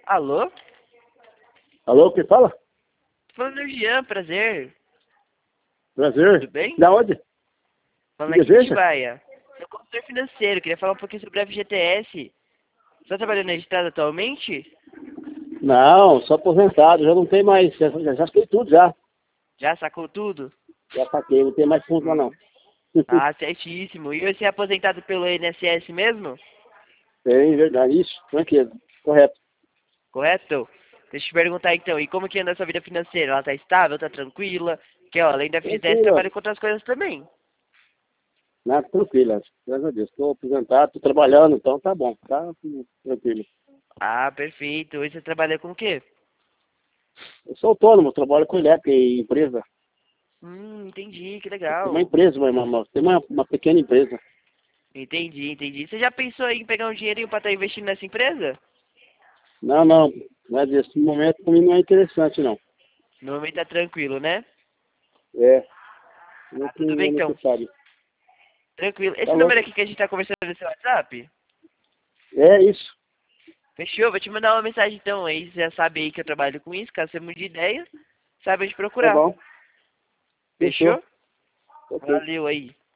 Alô? Alô, quem fala? Tô falando do Jean, prazer. Prazer. Tudo bem? Da onde? Falando Me aqui de deseja? Atibaia. Sou consultor financeiro, queria falar um pouquinho sobre a FGTS. Você tá trabalhando na estrada atualmente? Não, sou aposentado, já não tem mais, já fiquei tudo já. Já sacou tudo? Já saquei, não tem mais fundo lá não. Hum. Ah, certíssimo. E você é aposentado pelo INSS mesmo? Tem, verdade, isso, tranquilo, correto. Correto? Deixa eu te perguntar então, e como que anda a sua vida financeira? Ela tá estável, tá tranquila? Porque, ó, além da FGTS, Tranquilo, trabalha com outras coisas também. nada, tranquilo, graças a Deus. Estou aposentado, estou trabalhando, então tá bom, tá tranquilo. Ah, perfeito. Hoje você trabalha com o quê? Eu sou autônomo, trabalho com elétrica e empresa. Entendi, que Tem uma legal. empresa, tem uma pequena empresa. Entendi, entendi. Você já pensou aí em pegar um dinheirinho pra estar investindo nessa empresa? Não, não, mas esse momento para mim não é interessante não. No momento tá tranquilo, né? É, Ah, não tudo não bem é então. necessário. Tranquilo. Esse Falou. número aqui que a gente tá conversando no seu WhatsApp? É isso, Fechou? Vou te mandar uma mensagem então. Aí você já sabe aí que eu trabalho com isso. Caso você mude de ideia, sabe onde tá procurar. bom. Fechou. Fechou? Ok. Valeu aí.